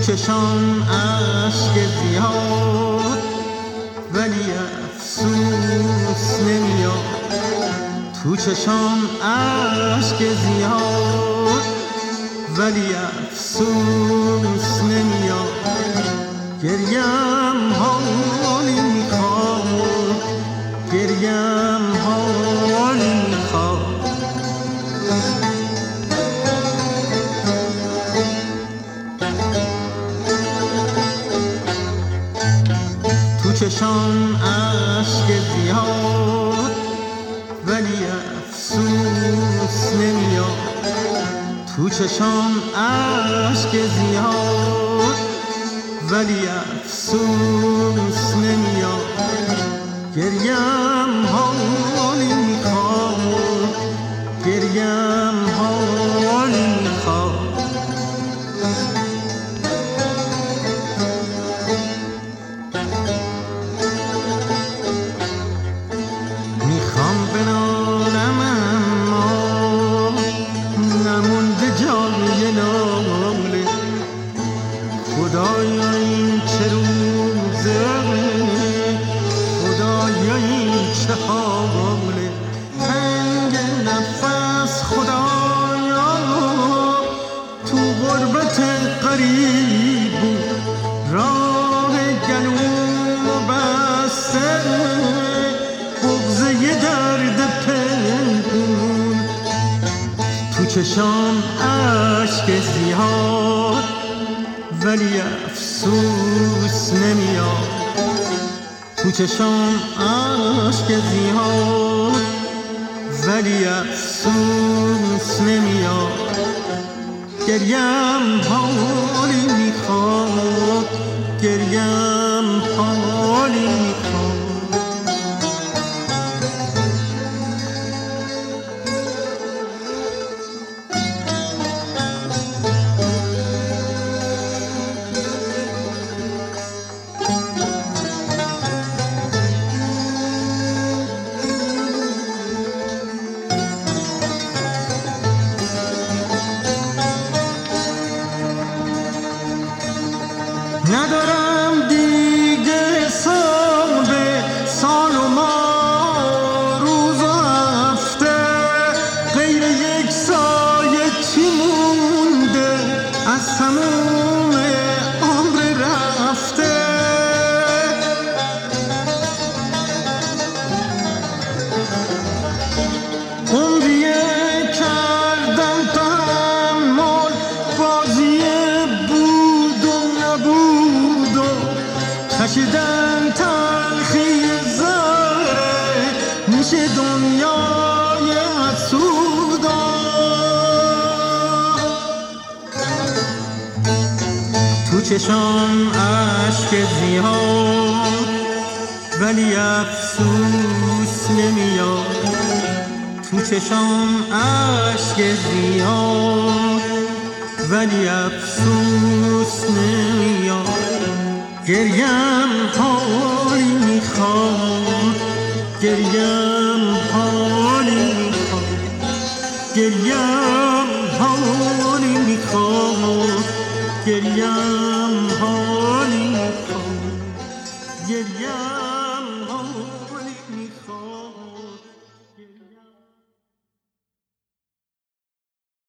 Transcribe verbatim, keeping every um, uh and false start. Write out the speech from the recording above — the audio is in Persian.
چشام اشک زیاد ولی افسوس نمیاد. تو چشام اشک زیاد ولی افسوس نمیاد. گریم حالی میخواد، گریم حالی میخواد. تو چشام اشک زیاد ولی افسوس نمیاد. تو چشام اشک زیاد ولی افسوس نمیاد. گریم حالی میخواد، گریم حالی میخواد. میخوام بنالم اما نمونده جای ناله. خدایا این چه روزه، خدایا این چه حاله. تنگ نفس خدایا تو غربت غریب بود. راه گلو بسته بغضه درد پنهون. تو چشام اشک زیاد ولی افسوس نمیاد. تو چشام اشک زیاد ولی افسوس نمیاد. گریم حالی میخواد، گریم حالی میخواد. ندارم دیگه حساب سال و ماه، روز و هفته. غیر یک سایه چی مونده از تموم عمر رفته. عمریه کردم تحمل بازی بود و نبود و کشیدن تلخی زهره میشه دنیای حسودا. تو چشام اشک زیاد ولی افسوس نمیاد. تو چشام اشک زیاد ولی افسوس نمیاد. گریم حالی میخواد، گریم حالی میخواد. گریم حالی میخواد، گریم حالی میخواد. گریم